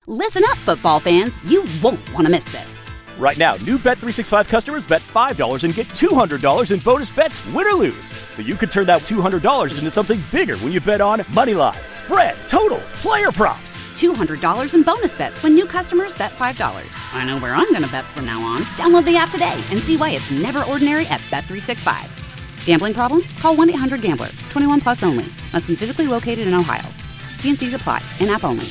Listen up, football fans. You won't want to miss this. Right now, new Bet365 customers bet $5 and get $200 in bonus bets, win or lose. So you could turn that $200 into something bigger when you bet on money line, spread, totals, player props. $200 in bonus bets when new customers bet $5. I know where I'm going to bet from now on. Download the app today and see why it's never ordinary at Bet365. Gambling problem? Call 1-800-GAMBLER. 21 plus only. Must be physically located in Ohio. T&Cs apply. In-app only.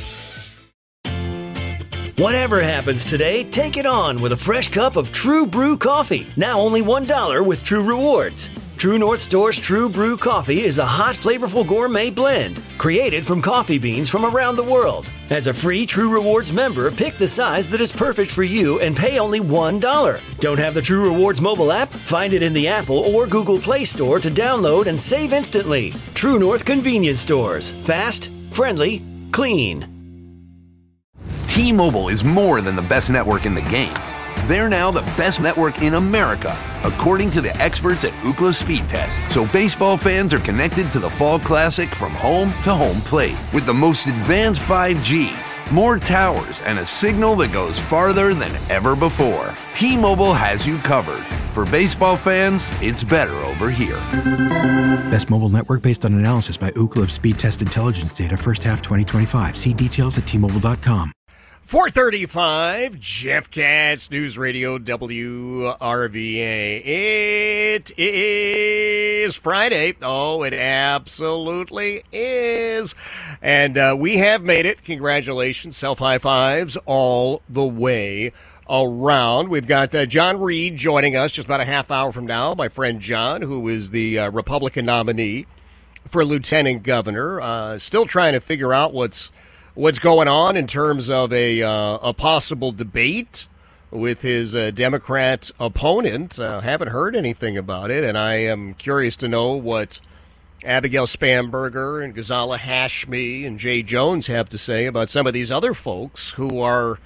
Whatever happens today, take it on with a fresh cup of True Brew coffee. Now only $1 with True Rewards. True North Store's True Brew coffee is a hot, flavorful gourmet blend created from coffee beans from around the world. As a free True Rewards member, pick the size that is perfect for you and pay only $1. Don't have the True Rewards mobile app? Find it in the Apple or Google Play Store to download and save instantly. True North Convenience Stores. Fast, friendly, clean. T-Mobile is more than the best network in the game. They're now the best network in America, according to the experts at Ookla Speed Test. So baseball fans are connected to the Fall Classic from home to home plate with the most advanced 5G, more towers, and a signal that goes farther than ever before. T-Mobile has you covered. For baseball fans, it's better over here. Best mobile network based on analysis by Ookla of Speed Test Intelligence data first half 2025. See details at T-Mobile.com. 4:35, Jeff Katz, News Radio WRVA. It is Friday. Oh, it absolutely is. And we have made it. Congratulations. Self-high fives all the way around. We've got John Reed joining us just about a half hour from now. My friend John, who is the Republican nominee for lieutenant governor. Still trying to figure out what's going on in terms of a possible debate with his Democrat opponent. Haven't heard anything about it, and I am curious to know what Abigail Spanberger and Ghazala Hashmi and Jay Jones have to say about some of these other folks who are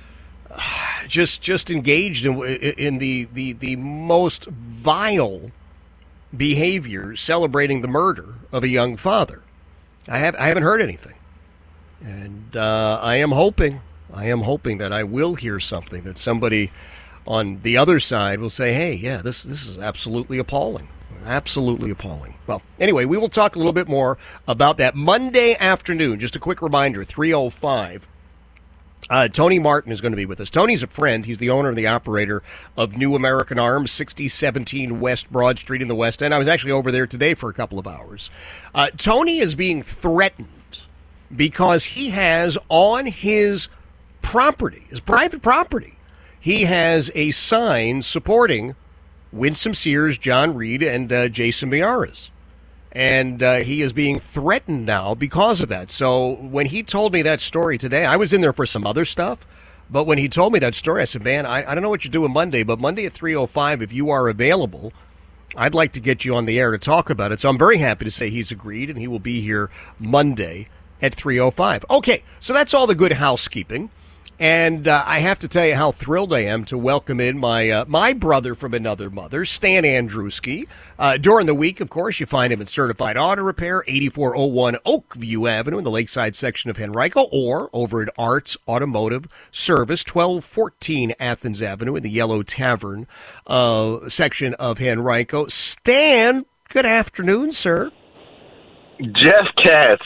just engaged in the most vile behavior, celebrating the murder of a young father. I haven't heard anything. And I am hoping that I will hear something, that somebody on the other side will say, hey, yeah, this is absolutely appalling. Absolutely appalling. Well, anyway, we will talk a little bit more about that Monday afternoon. Just a quick reminder, 3:05. Tony Martin is going to be with us. Tony's a friend. He's the owner and the operator of New American Arms, 6017 West Broad Street in the West End. I was actually over there today for a couple of hours. Tony is being threatened because he has on his property, his private property, he has a sign supporting Winsome Sears, John Reed, and Jason Miyares. And he is being threatened now because of that. So when he told me that story today, I was in there for some other stuff, but when he told me that story, I said, man, I don't know what you're doing Monday, but Monday at 3:05, if you are available, I'd like to get you on the air to talk about it. So I'm very happy to say he's agreed, and he will be here Monday at 3:05. Okay, so that's all the good housekeeping. And I have to tell you how thrilled I am to welcome in my brother from another mother, Stan Andruski. During the week, of course, you find him at Certified Auto Repair, 8401 Oakview Avenue in the Lakeside section of Henrico, or over at Arts Automotive Service, 1214 Athens Avenue in the Yellow Tavern section of Henrico. Stan, good afternoon, sir. Jeff Katz,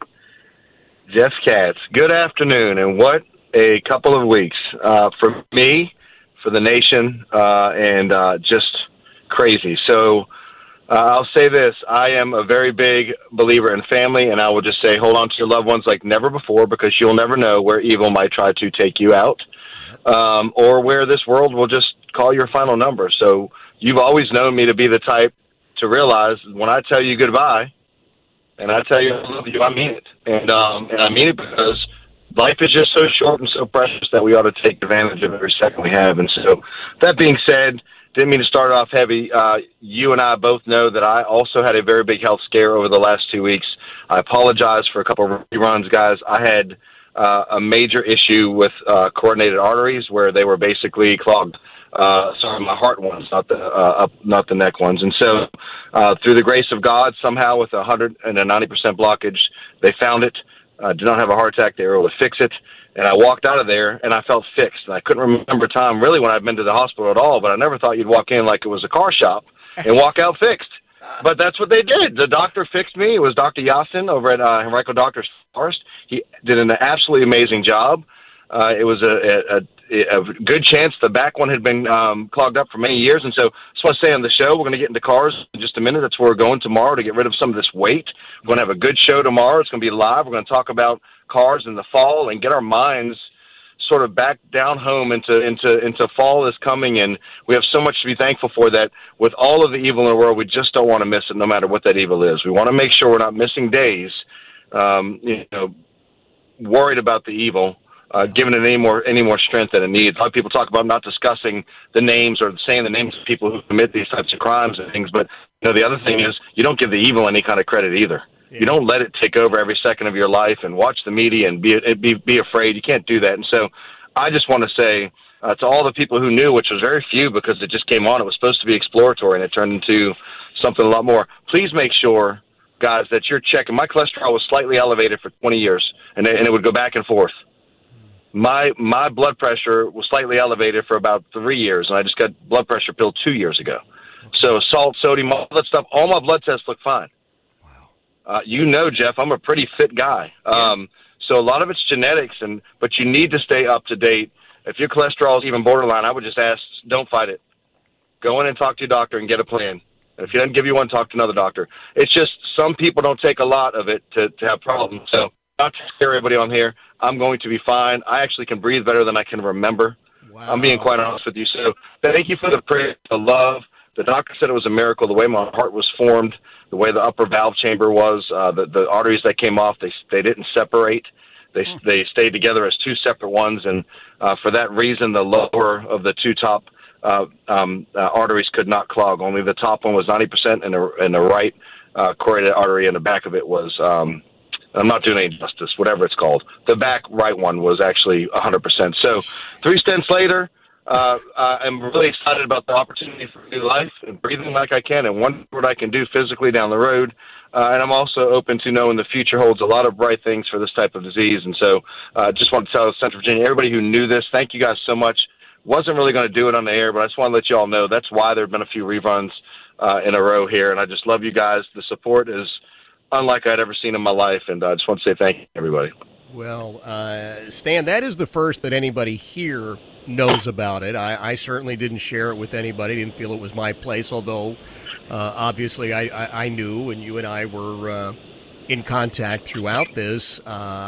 good afternoon, and what a couple of weeks for me, for the nation, and just crazy. So I'll say this. I am a very big believer in family, and I will just say hold on to your loved ones like never before, because you'll never know where evil might try to take you out, or where this world will just call your final number. So you've always known me to be the type to realize when I tell you goodbye and I tell you I love you, I mean it. And I mean it because life is just so short and so precious that we ought to take advantage of every second we have. And so that being said, didn't mean to start off heavy. You and I both know that I also had a very big health scare over the last 2 weeks. I apologize for a couple of reruns, guys. I had a major issue with coordinated arteries where they were basically clogged. Sorry, my heart ones, not the neck ones. And so through the grace of God, somehow with 190% blockage, they found it. did not have a heart attack. They were able to fix it. And I walked out of there, and I felt fixed. And I couldn't remember time really when I'd been to the hospital at all, but I never thought you'd walk in like it was a car shop and walk out fixed. But that's what they did. The doctor fixed me. It was Dr. Yasin over at Henrico Doctors Forest. He did an absolutely amazing job. It was a good chance the back one had been clogged up for many years. And so I just want to say on the show, we're going to get into cars in just a minute. That's where we're going tomorrow to get rid of some of this weight. We're going to have a good show tomorrow. It's going to be live. We're going to talk about cars in the fall and get our minds sort of back down home into fall is coming, and we have so much to be thankful for. That with all of the evil in the world, we just don't want to miss it, no matter what that evil is. We want to make sure we're not missing days, worried about the evil, giving it any more strength than it needs. A lot of people talk about not discussing the names or saying the names of people who commit these types of crimes and things, but the other thing is you don't give the evil any kind of credit either. Yeah. You don't let it take over every second of your life and watch the media and be afraid. You can't do that. And so I just want to say to all the people who knew, which was very few because it just came on, it was supposed to be exploratory and it turned into something a lot more. Please make sure, guys, that you're checking. My cholesterol was slightly elevated for 20 years, and it would go back and forth. My blood pressure was slightly elevated for about 3 years, and I just got blood pressure pill 2 years ago. So salt, sodium, all that stuff, all my blood tests look fine. Jeff, I'm a pretty fit guy. So a lot of it's genetics, but you need to stay up to date. If your cholesterol is even borderline, I would just ask, don't fight it. Go in and talk to your doctor and get a plan. And if he doesn't give you one, talk to another doctor. It's just some people don't take a lot of it to have problems. So not to scare everybody on here, I'm going to be fine. I actually can breathe better than I can remember. Wow. I'm being quite honest with you. So thank you for the prayer, the love. The doctor said it was a miracle, the way my heart was formed, the way the upper valve chamber was, the arteries that came off, they didn't separate. They stayed together as two separate ones, and for that reason, the lower of the two top arteries could not clog. Only the top one was 90%, and the right carotid artery in the back of it was, I'm not doing any justice, whatever it's called. The back right one was actually 100%. So 3 stents later, I'm really excited about the opportunity for a new life and breathing like I can and wonder what I can do physically down the road. And I'm also open to knowing the future holds a lot of bright things for this type of disease. And so just want to tell Central Virginia, everybody who knew this, thank you guys so much. Wasn't really going to do it on the air, but I just want to let you all know that's why there have been a few reruns in a row here. And I just love you guys. The support is unlike I'd ever seen in my life. And I just want to say thank you, everybody. Well, Stan, that is the first that anybody here knows about it. I certainly didn't share it with anybody, didn't feel it was my place, although obviously I knew, and you and I were in contact throughout this.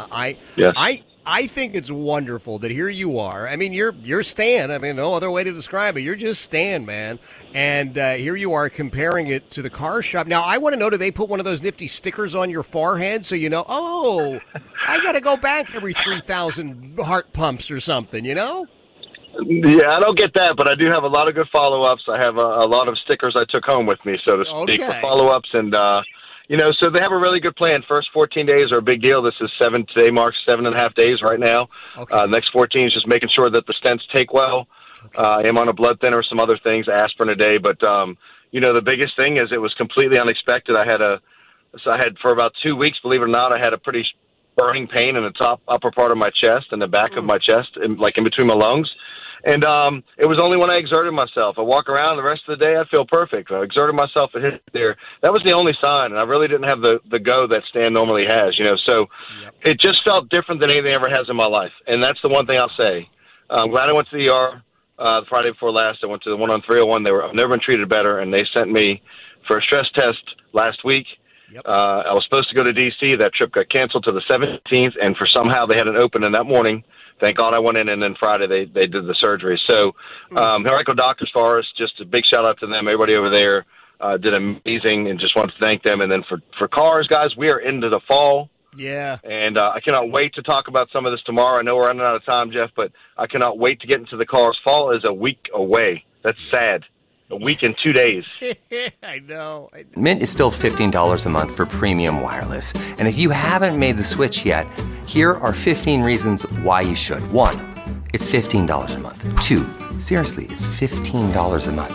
I think it's wonderful that here you are. I mean, you're Stan. I mean, no other way to describe it. You're just Stan, man. And here you are comparing it to the car shop. Now, I want to know, do they put one of those nifty stickers on your forehead so you know, oh, I got to go back every 3,000 heart pumps or something, you know? Yeah, I don't get that, but I do have a lot of good follow-ups. I have a lot of stickers I took home with me, so to speak, for follow-ups. And, so they have a really good plan. First 14 days are a big deal. This is today marks 7.5 days right now. Okay. Next 14 is just making sure that the stents take well. Okay. I am on a blood thinner, some other things, aspirin a day. But, the biggest thing is it was completely unexpected. I had for about 2 weeks, believe it or not, I had a pretty burning pain in the upper part of my chest and the back of my chest, like in between my lungs. And it was only when I exerted myself. I walk around the rest of the day, I feel perfect. I exerted myself and hit there. That was the only sign, and I really didn't have the go that Stan normally has, So It just felt different than anything ever has in my life. And that's the one thing I'll say. I'm glad I went to the ER the Friday before last. I went to the one on 301. I've never been treated better, and they sent me for a stress test last week. Yep. I was supposed to go to D.C. That trip got canceled to the 17th, and for somehow they had an open in that morning. Thank God I went in, and then Friday they did the surgery. So Henrico Doctors Forest, just a big shout-out to them. Everybody over there did amazing, and just wanted to thank them. And then for cars, guys, we are into the fall. Yeah. And I cannot wait to talk about some of this tomorrow. I know we're running out of time, Jeff, but I cannot wait to get into the cars. Fall is a week away. That's sad. A week and 2 days. I know. Mint is still $15 a month for premium wireless. And if you haven't made the switch yet, here are 15 reasons why you should. 1, it's $15 a month. 2, seriously, it's $15 a month.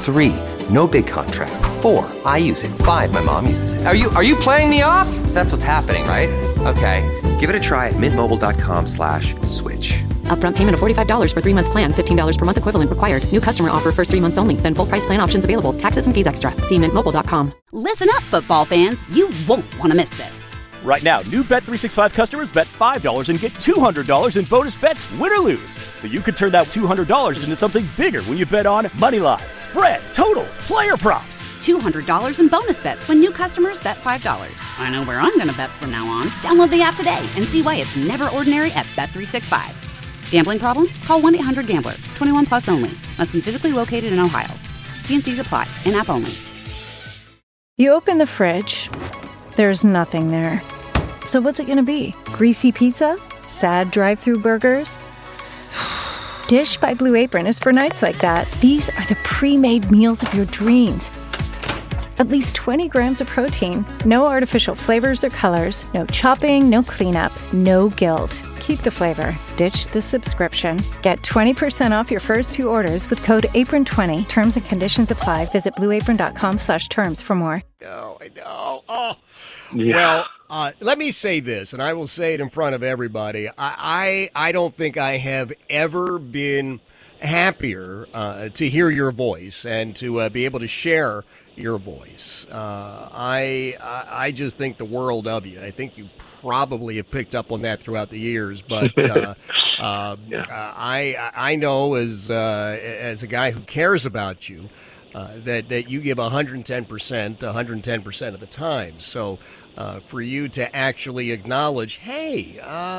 3, no big contrast. 4, I use it. 5, my mom uses it. Are you playing me off? That's what's happening, right? Okay, give it a try at mintmobile.com/switch. Upfront payment of $45 for 3-month plan, $15 per month equivalent required. New customer offer first 3 months only. Then full price plan options available. Taxes and fees extra. See mintmobile.com. Listen up, football fans. You won't want to miss this. Right now, new Bet365 customers bet $5 and get $200 in bonus bets, win or lose. So you could turn that $200 into something bigger when you bet on moneyline, spread, totals, player props. $200 in bonus bets when new customers bet $5. I know where I'm going to bet from now on. Download the app today and see why it's never ordinary at Bet365. Gambling problem? Call 1-800-GAMBLER. 21 plus only. Must be physically located in Ohio. T&Cs apply. In-app only. You open the fridge. There's nothing there. So what's it going to be? Greasy pizza? Sad drive-thru burgers? Dish by Blue Apron is for nights like that. These are the pre-made meals of your dreams. At least 20 grams of protein, no artificial flavors or colors, no chopping, no cleanup, no guilt. Keep the flavor. Ditch the subscription. Get 20% off your first 2 orders with code APRON20. Terms and conditions apply. Visit blueapron.com/terms for more. I know. Oh. Yeah. Well, let me say this, and I will say it in front of everybody. I don't think I have ever been happier to hear your voice and to be able to share your voice. I just think the world of you. I think you probably have picked up on that throughout the years, but I know as a guy who cares about you that you give 110% of the time. So for you to actually acknowledge, hey,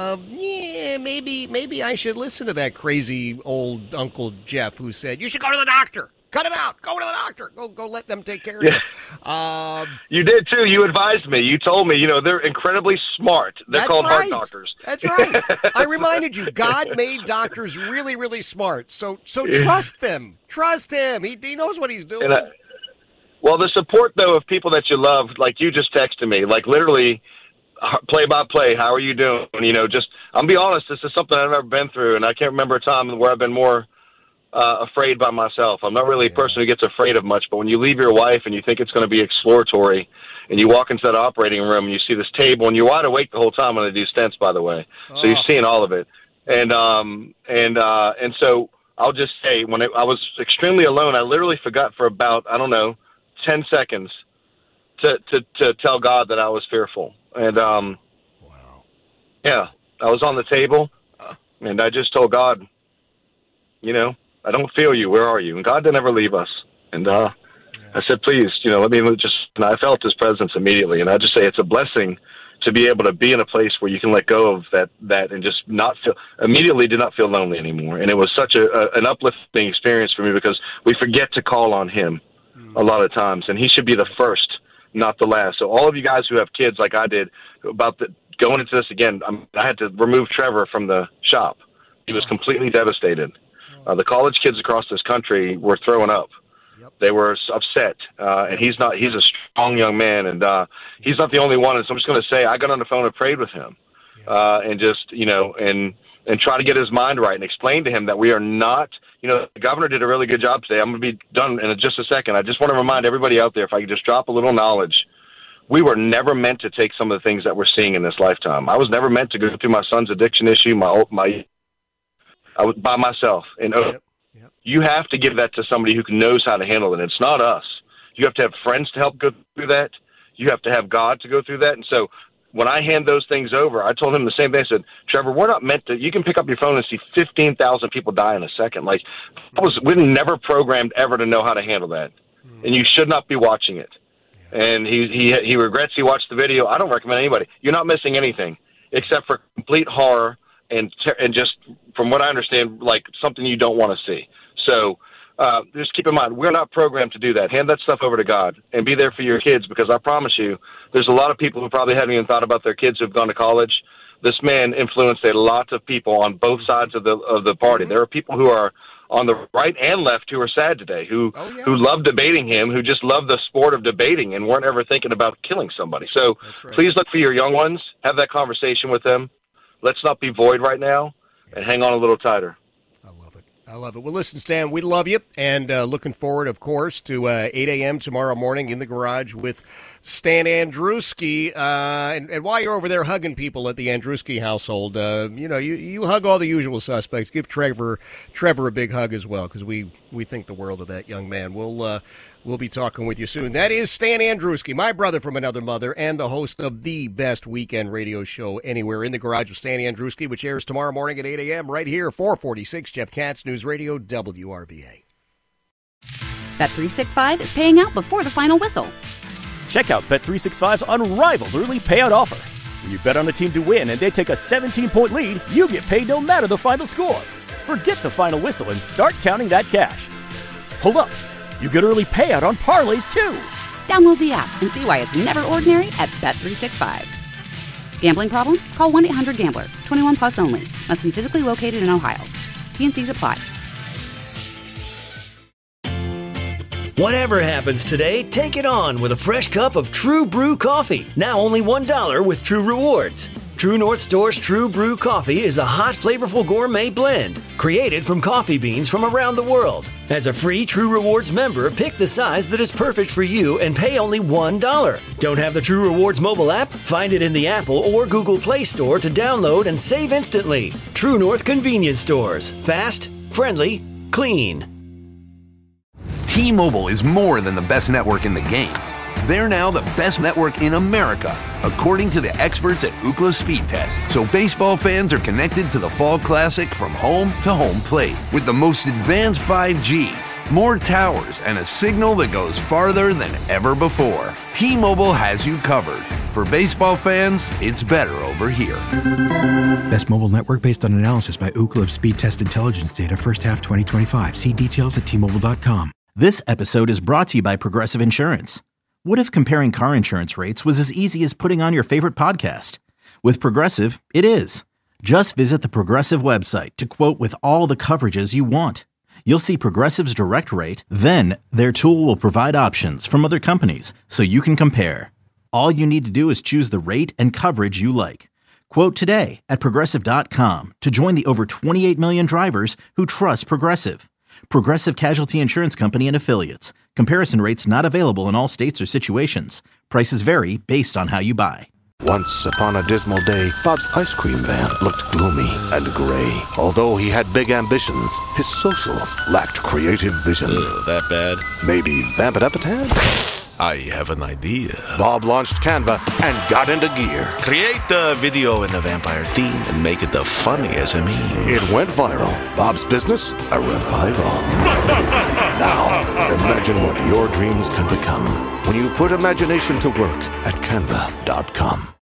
maybe I should listen to that crazy old Uncle Jeff who said you should go to the doctor. Cut it out. Go to the doctor. Go let them take care of you. You did, too. You advised me. You told me, they're incredibly smart. They're called heart doctors. That's right. I reminded you, God made doctors really, really smart. So trust them. Trust him. He knows what he's doing. Well, the support, though, of people that you love, like you just texted me, like literally play-by-play, how are you doing? I'll be honest, this is something I've never been through, and I can't remember a time where I've been more afraid by myself. I'm not really a person who gets afraid of much, but when you leave your wife and you think it's going to be exploratory, and you walk into that operating room and you see this table, and you're wide awake the whole time when they do stents, by the way, so you're seeing all of it. And so I'll just say, when I was extremely alone, I literally forgot for about 10 seconds to tell God that I was fearful. And I was on the table, and I just told God, I don't feel you. Where are you? And God didn't ever leave us. And I said, please, let me just, and I felt his presence immediately. And I just say it's a blessing to be able to be in a place where you can let go of that and just immediately did not feel lonely anymore. And it was such an uplifting experience for me because we forget to call on him a lot of times. And he should be the first, not the last. So all of you guys who have kids like I did, going into this again, I had to remove Trevor from the shop. He was completely devastated. The college kids across this country were throwing up. Yep. They were upset, and he's a strong young man, and he's not the only one. And so I'm just going to say, I got on the phone and prayed with him, and just, and try to get his mind right and explain to him that we are not, the governor did a really good job today. I'm going to be done in just a second. I just want to remind everybody out there, if I could just drop a little knowledge, we were never meant to take some of the things that we're seeing in this lifetime. I was never meant to go through my son's addiction issue, I was by myself. And you have to give that to somebody who knows how to handle it. It's not us. You have to have friends to help go through that. You have to have God to go through that. And so when I hand those things over, I told him the same thing. I said, Trevor, we're not meant to, you can pick up your phone and see 15,000 people die in a second. Like, we're never programmed ever to know how to handle that. And you should not be watching it. And he regrets he watched the video. I don't recommend anybody. You're not missing anything except for complete horror and just, from what I understand, like something you don't want to see. So just keep in mind, we're not programmed to do that. Hand that stuff over to God and be there for your kids, because I promise you, there's a lot of people who probably haven't even thought about their kids who've gone to college. This man influenced a lot of people on both sides of the party. There are people who are on the right and left who are sad today, who love debating him, who just love the sport of debating and weren't ever thinking about killing somebody. So please look for your young ones, have that conversation with them. Let's not be void right now, and hang on a little tighter. I love it. I love it. Well, listen, Stan, we love you, and looking forward, of course, to 8 a.m. tomorrow morning in the garage with Stan Andruski. And while you're over there hugging people at the Andruski household, you hug all the usual suspects. Give Trevor a big hug as well, because we think the world of that young man. We'll be talking with you soon. That is Stan Andruski, my brother from another mother, and the host of the best weekend radio show anywhere, In the Garage with Stan Andruski, which airs tomorrow morning at 8 a.m. right here, 446 Jeff Katz, News Radio, WRBA. Bet365 is paying out before the final whistle. Check out Bet365's unrivaled early payout offer. When you bet on a team to win and they take a 17-point lead, you get paid no matter the final score. Forget the final whistle and start counting that cash. Hold up. You get early payout on parlays, too. Download the app and see why it's never ordinary at Bet365. Gambling problem? Call 1-800-GAMBLER. 21 plus only. Must be physically located in Ohio. T&Cs apply. Whatever happens today, take it on with a fresh cup of True Brew coffee. Now only $1 with True Rewards. True North Store's True Brew coffee is a hot, flavorful gourmet blend created from coffee beans from around the world. As a free True Rewards member, pick the size that is perfect for you and pay only $1. Don't have the True Rewards mobile app? Find it in the Apple or Google Play Store to download and save instantly. True North Convenience Stores. Fast, friendly, clean. T-Mobile is more than the best network in the game. They're now the best network in America, according to the experts at Ookla Speed Test. So baseball fans are connected to the Fall Classic from home to home plate with the most advanced 5G, more towers, and a signal that goes farther than ever before. T-Mobile has you covered. For baseball fans, it's better over here. Best mobile network based on analysis by Ookla Speed Test Intelligence data first half 2025. See details at T-Mobile.com. This episode is brought to you by Progressive Insurance. What if comparing car insurance rates was as easy as putting on your favorite podcast? With Progressive, it is. Just visit the Progressive website to quote with all the coverages you want. You'll see Progressive's direct rate, then their tool will provide options from other companies so you can compare. All you need to do is choose the rate and coverage you like. Quote today at Progressive.com to join the over 28 million drivers who trust Progressive. Progressive Casualty Insurance Company and Affiliates. Comparison rates not available in all states or situations. Prices vary based on how you buy. Once upon a dismal day, Bob's ice cream van looked gloomy and gray. Although he had big ambitions, his socials lacked creative vision. That bad? Maybe vamp it up a tad? I have an idea. Bob launched Canva and got into gear. Create the video in the vampire theme and make it the funniest of me. It went viral. Bob's business, a revival. Now, imagine what your dreams can become when you put imagination to work at Canva.com.